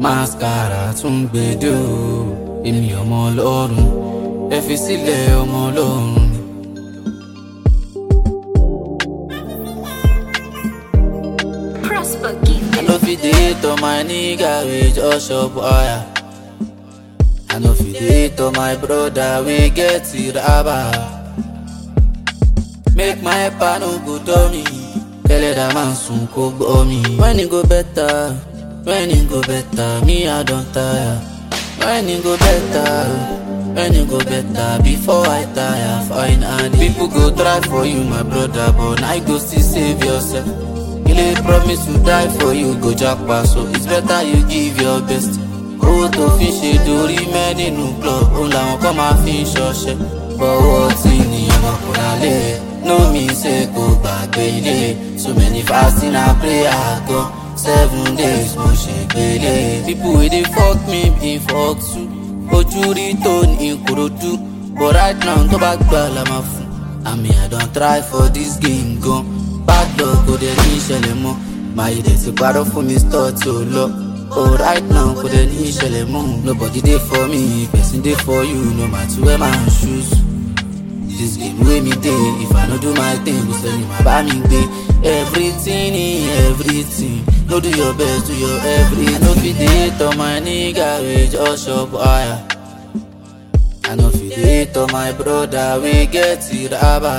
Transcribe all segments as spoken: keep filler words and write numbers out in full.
mascara tún gbèdé o èmi ọmọ Ọlọ́run ẹ fi sílẹ̀ ọmọ Ọlọ́run. I no fit dey hate on my nigga wey just chop wire. I no fit dey hate on my brother wey get iraba. Make my pa no go tell me tẹ́lẹ̀ dá máa sùn kó gbọ́ mi. When e go better, when e go better, me I don tire. When e go better, when e go better, before I tire, finally. People go try for you my brother, but I go still save yourself. Kile promise to die for you go jackpot, so it's better you give your best. Owó tó fi ṣe dorí mẹ́ nínú club, òun làwọn kan máa fi ń ṣọṣẹ́. Bọ́wọ́ tí nìyẹn ọkùnrin alẹ́, no mean say kò gbàgbé ilé. So many fasting and prayer gan, seven days mo ṣe gbélé. People wey dey fuck me bin fuck too, ojú rí tó ní Ìkòròdú. But right now tó bá gbà la máa fún. I mean I don try for this game gan. Bad luck kò dẹ̀ ní ìṣẹ̀lẹ̀ mọ́. Máyé dẹ̀ ti parọ́ fún mi store tí ó lọ. Oh right now kò dẹ̀ ní ìṣẹ̀lẹ̀ mọ́. Nobody dey for me, person dey for you, no matter where my shoes. This game wey me dey, if I no do my thing, go send me my bá mi gbé. Everything in everything, no do your best, do your everything. I no fit dey hate on my nigga wey just chop wire. I no fit dey hate on my brother wey get iraba.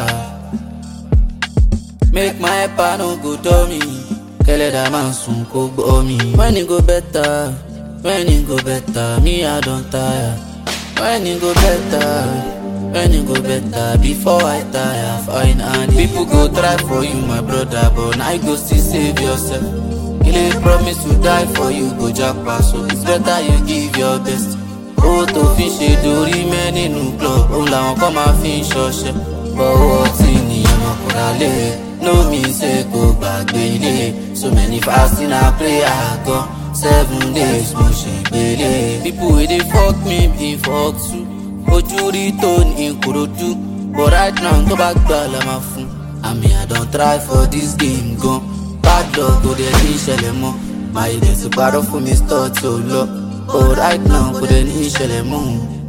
Make my pa no go tell me tẹ́lẹ̀ dá máa sùn kó gbọ́ mi. When e go better, when e go better, me I don tire. When e go better, when e go better, before I tire, finally. People go try for you my brother, but I go still save yourself. Kile promise to die for you go jackpot, so it's better you give your best. Owó tó fi ṣe dorí mẹ́ nínú club, òun làwọn kan máa fi ń ṣọṣẹ́. Bọ́wọ́ tí nìyẹn ọkùnrin alẹ́, no mean say kò gbàgbé ilé. So many fasting and prayer gan, seven days mo ṣe gbélé. People wey dey fuck me bin fuck too, ojú rí tó ní Ìkòròdú. But right now tó bá gbà la máa fún. I mean I don try for this game gan. Bad luck kò dẹ̀ ní ìṣẹ̀lẹ̀ mọ́. Máyé dẹ̀ ti parọ́ fún mi store tí ó lọ. Oh right now kò dẹ̀ ní ìṣẹ̀lẹ̀ mọ́.